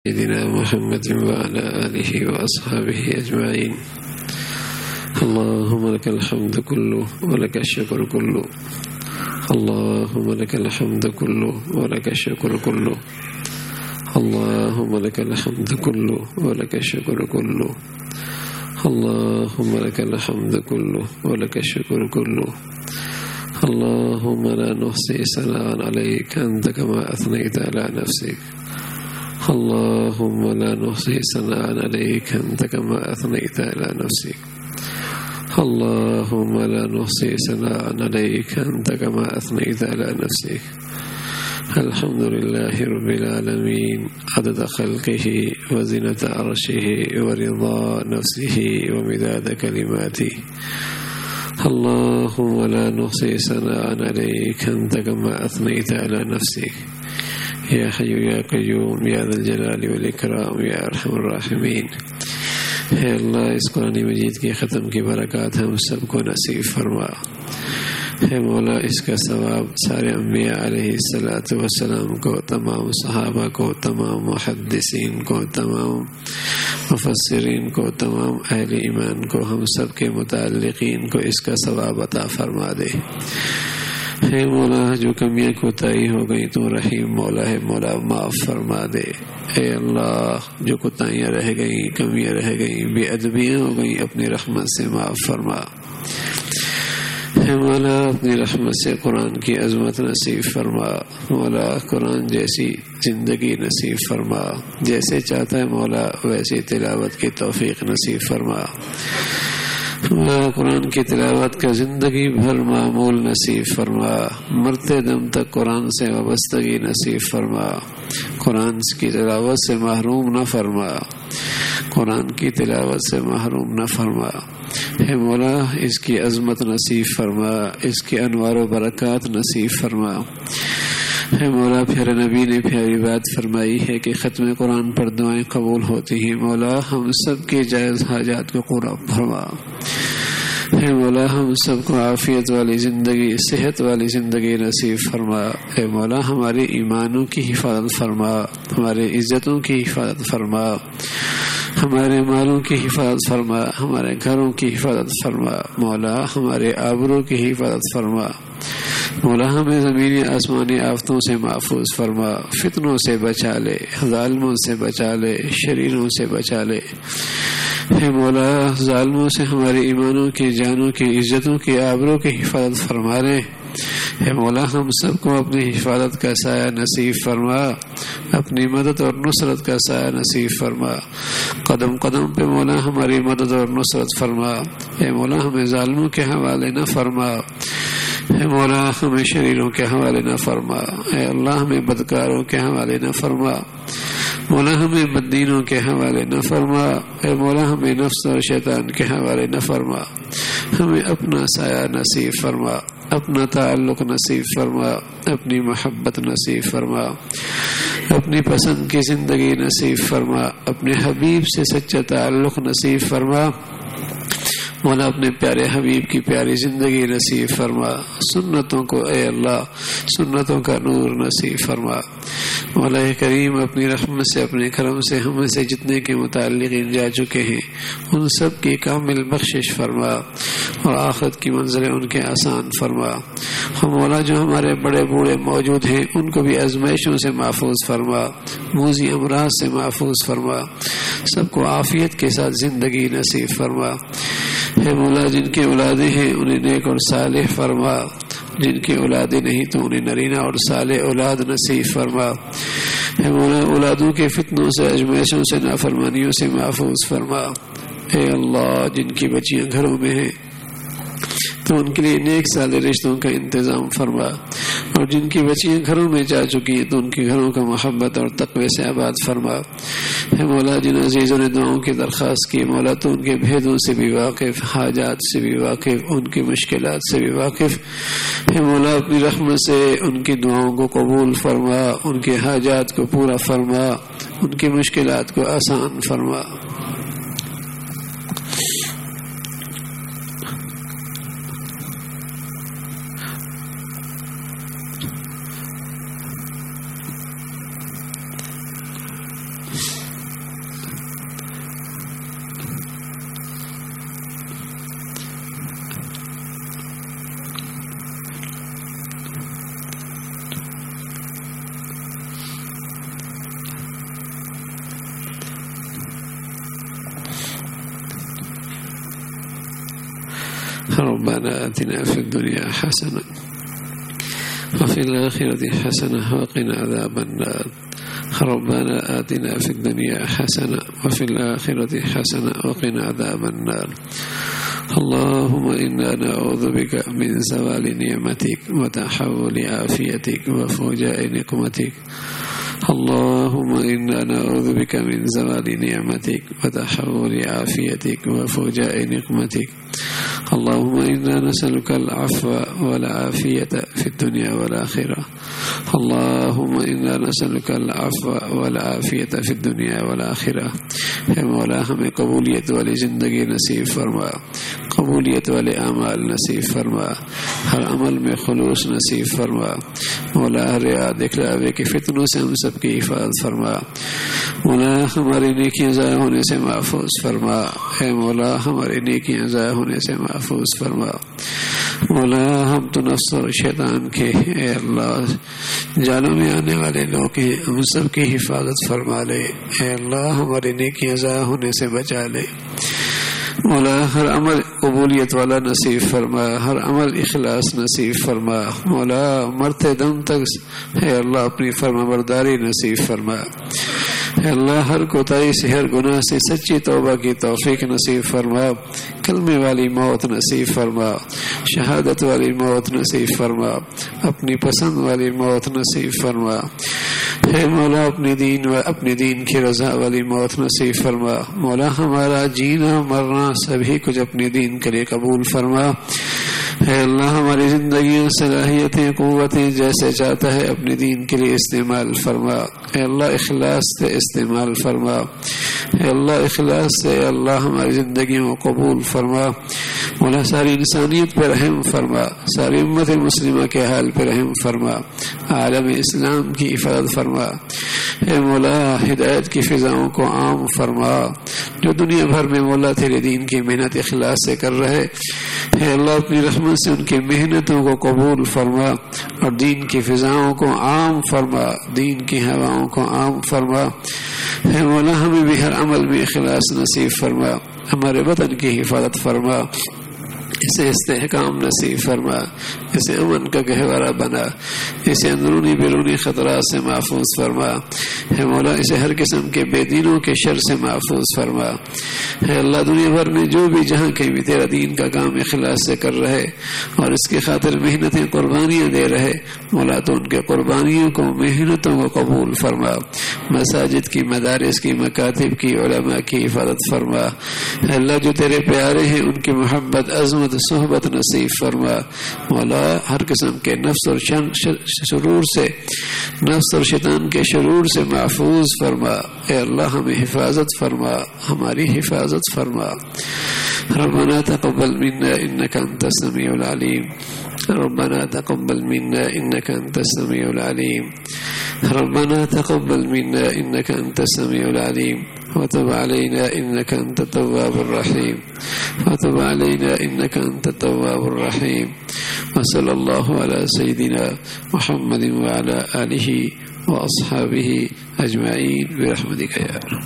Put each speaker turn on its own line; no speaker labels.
سيدنا محمد وعلى آله وأصحابه أجمعين. اللهم لك الحمد كله ولك الشكر كله. اللهم لك الحمد كله ولك الشكر كله. اللهم لك الحمد كله ولك الشكر كله. اللهم لك الحمد كله ولك الشكر كله. اللهم لا نحصي ثناء عليك أنت كما أثنيت على نفسك. اللهم لا نحصي ثناء عليك أنت كما أثنيت على نفسك. اللهم لا نحصي ثناء عليك أنت كما أثنيت على نفسك. الحمد لله رب العالمين عدد خلقه وزنة عرشه ورضا نفسه ومداد كلماته. اللهم لا نحصي ثناء عليك أنت كما أثنيت على نفسك. یا حی یا قیوم یا ذا الجلال والاکرام یا ارحم الراحمین. اے اللہ اس قرآن مجید کی ختم کی برکات ہم سب کو نصیب فرما. اے مولا اس کا ثواب سارے انبیاء علیہ الصلاۃ والسلام کو، تمام صحابہ کو، تمام محدثین کو، تمام مفسرین کو، تمام اہل ایمان کو، ہم سب کے متعلقین کو اس کا ثواب عطا فرما دے. اے مولا جو کمیاں کوتاہی ہو گئی تو رحیم مولا ہے، مولا معاف فرما دے. اے اللہ جو کوتاہیاں رہ گئیں، کمیاں رہ گئیں، بے ادبیاں ہو گئیں، اپنی رحمت سے معاف فرما. اے مولا اپنی رحمت سے قرآن کی عظمت نصیب فرما. مولا قرآن جیسی زندگی نصیب فرما، جیسے چاہتا ہے مولا ویسی تلاوت کی توفیق نصیب فرما. قرآن کی تلاوت کا زندگی بھر معمول نصیب فرما. مرتے دم تک قرآن سے وابستگی نصیب فرما. قرآن کی تلاوت سے محروم نہ فرما. قرآن کی تلاوت سے محروم نہ فرما. اے مولا اس کی عظمت نصیب فرما، اس کی انوار و برکات نصیب فرما. اے مولا پیارے نبی نے پیاری بات فرمائی ہے کہ ختم قرآن پر دعائیں قبول ہوتی ہیں. مولا ہم سب کے جائز حاجات کو پورا فرما. اے مولا ہم سب کو عافیت والی زندگی، صحت والی زندگی نصیب فرما. اے مولا ہمارے ایمانوں کی حفاظت فرما، ہمارے عزتوں کی حفاظت فرما، ہمارے مالوں کی حفاظت فرما، ہمارے گھروں کی حفاظت فرما. مولا ہمارے آبرو کی حفاظت فرما. مولا ہمیں زمینی آسمانی آفتوں سے محفوظ فرما. فتنوں سے بچا لے، ظالموں سے بچا لے، شریروں سے بچا لے. اے مولا ظالموں سے ہمارے ایمانوں کی، جانوں کی، عزتوں کی، آبروں کی حفاظت فرما لے. اے مولا ہم سب کو اپنی حفاظت کا سایہ نصیب فرما، اپنی مدد اور نصرت کا سایہ نصیب فرما. قدم قدم پہ مولا ہماری مدد اور نصرت فرما. اے مولا ہمیں ظالموں کے حوالے نہ فرما. اے مولا ہمیں شریروں کے حوالے نہ فرما. اے اللہ ہمیں بدکاروں کے حوالے نہ فرما. مولا ہمیں بددینوں کے حوالے نہ فرما. اے مولا ہمیں نفس اور شیطان کے حوالے نہ فرما. ہمیں اپنا سایہ نصیب فرما، اپنا تعلق نصیب فرما، اپنی محبت نصیب فرما، اپنی پسند کی زندگی نصیب فرما، اپنے حبیب سے سچا تعلق نصیب فرما. مولا اپنے پیارے حبیب کی پیاری زندگی نصیب فرما. سنتوں کو اے اللہ سنتوں کا نور نصیب فرما. مولا کریم اپنی رحمت سے، اپنے کرم سے ہم سے جتنے کے متعلقین جا چکے ہیں ان سب کی کامل بخشش فرما اور آخرت کی منزلیں ان کے آسان فرما. ہم مولا جو ہمارے بڑے بوڑھے موجود ہیں ان کو بھی آزمائشوں سے محفوظ فرما، موذی امراض سے محفوظ فرما. سب کو عافیت کے ساتھ زندگی نصیب فرما. اے مولا جن کی اولادیں ہیں انہیں نیک اور صالح فرما، جن کی اولادیں نہیں تو انہیں نرینہ اور صالح اولاد نصیب فرما. اے مولا اولادوں کے فتنوں سے، آزمائشوں سے، نافرمانیوں سے محفوظ فرما. اے اللہ جن کی بچیاں گھروں میں ہیں تو ان کے لیے نیک صالح رشتوں کا انتظام فرما، اور جن کی بچیاں گھروں میں جا چکی ہیں تو ان کے گھروں کا محبت اور تقوی سے آباد فرما. اے مولا جن عزیزوں نے دعاؤں کی درخواست کی مولا تو ان کے بھیدوں سے بھی واقف، حاجات سے بھی واقف، ان کی مشکلات سے بھی واقف. اے مولا اپنی رحمت سے ان کی دعاؤں کو قبول فرما، ان کے حاجات کو پورا فرما، ان کی مشکلات کو آسان فرما. ربنا آتنا في الدنيا حسنة وفي الآخرة حسنة وقنا عذاب النار ربنا آتنا في الدنيا حسنة وفي الآخرة حسنة وقنا عذاب النار اللهم إنا نعوذ بك من زوال نعمتك وتحول عافيتك وفجاء نقمتك اللهم إنا نعوذ بك من زوال نعمتك وتحول عافيتك وفجاء نقمتك اللهم إنا نسألك العفو والعافية في الدنيا والآخرة اللهم إنا نسألك العفو والعافية في الدنيا والآخرة اے مولا ہمیں قبولیت والی زندگی نصیب فرما قبولیت والے اعمال نصیب فرما ہر عمل میں خلوص نصیب فرما مولا ریا دکھلاوے کے فتنوں سے ہم سب کی حفاظت فرما مولا ہماری نیکیاں ضائع ہونے سے محفوظ فرما اے مولا ہماری نیکیاں ضائع ہونے سے محفوظ فرما مولا ہم تو نفس و شیطان کے اے اللہ جانوں میں آنے والے لوگ ہیں ہم سب کی حفاظت فرما لے اے اللہ ہماری نیکیاں ضائع ہونے سے بچا لے مولا ہر عمل قبولیت والا نصیب فرما ہر عمل اخلاص نصیب فرما مولا مرتے دم تک اے اللہ اپنی فرما برداری نصیب فرما اے اللہ ہر کوتاہی سے ہر گناہ سے سچی توبہ کی توفیق نصیب فرما کلمے والی موت نصیب فرما شہادت والی موت نصیب فرما اپنی پسند والی موت نصیب فرما اے مولا اپنے دین کی رضا والی موت نصیب فرما مولا ہمارا جینا مرنا سبھی کچھ اپنے دین کے لیے قبول فرما اے اللہ ہماری زندگیوں صلاحیتیں قوتیں جیسے چاہتا ہے اپنے دین کے لیے استعمال فرما اے اللہ اخلاص سے استعمال فرما اے اللہ اخلاص سے اے اللہ ہماری زندگیوں کو قبول فرما مولا ساری انسانیت پر رحم فرما ساری امت مسلمہ کے حال پر رحم فرما عالم اسلام کی حفاظت فرما اے مولا ہدایت کی فضاؤں کو عام فرما جو دنیا بھر میں مولا تیرے دین کی محنت اخلاص سے کر رہے اے اللہ اپنی رحمت سے ان کی محنتوں کو قبول فرما اور دین کی فضاؤں کو عام فرما دین کی ہواؤں کو عام فرما اے مولا ہمیں بھی ہر عمل میں اخلاص نصیب فرما ہمارے وطن کی حفاظت فرما اسے استحکام نصیب فرما اسے امن کا گہوارہ بنا اسے اندرونی بیرونی خطرات سے محفوظ فرما اے مولا اسے ہر قسم کے بے دینوں کے شر سے محفوظ فرما اے اللہ دنیا بھر میں جو بھی جہاں کہیں بھی تیرا دین کا کام اخلاص سے کر رہے اور اس کی خاطر محنتیں قربانیاں دے رہے مولا تو ان کے قربانیوں کو محنتوں کو قبول فرما مساجد کی مدارس کی مکاتب کی علماء کی حفاظت فرما اے اللہ جو تیرے پیارے ہیں ان کی محبت عظمت صحبت نصیب فرما مولا ہر قسم کے نفس اور شرور سے نفس اور شیطان کے شرور سے محفوظ فرما اے اللہ ہمیں حفاظت فرما ہماری حفاظت فرما ربنا تقبل منا انك انت السميع العليم ربنا تقبل منا انك انت السميع العليم ربنا تقبل منا انك انت السميع العليم وتب علينا انك انت التواب الرحيم وتب علينا انك انت التواب الرحيم وصلى الله على سيدنا محمد وعلى آله واصحابه اجمعين برحمتك يا رب